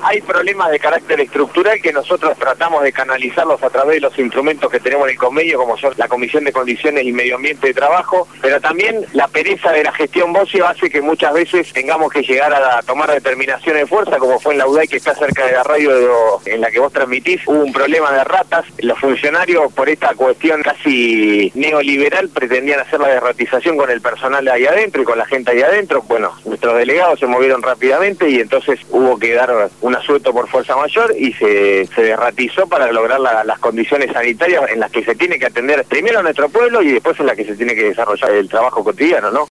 hay problemas de carácter estructural que nosotros tratamos de canalizarlos a través de los instrumentos que tenemos en el convenio, como son la Comisión de Condiciones y Medio Ambiente de Trabajo, pero también la pereza de la gestión Bocio hace que muchas veces tengamos que llegar a tomar determinaciones de fuerza, como fue en la UDAI, que está cerca de la radio en la que vos transmitís. Hubo un problema de ratas, los funcionarios por esta cuestión casi neoliberal pretendían hacer la derratización con el personal ahí adentro y con la gente ahí adentro. Bueno, nuestros delegados se movieron rápidamente y entonces hubo que dar un asueto por fuerza mayor y se derratizó para lograr las condiciones sanitarias en las que se tiene que atender primero a nuestro pueblo y después en las que se tiene que desarrollar el trabajo cotidiano, ¿no?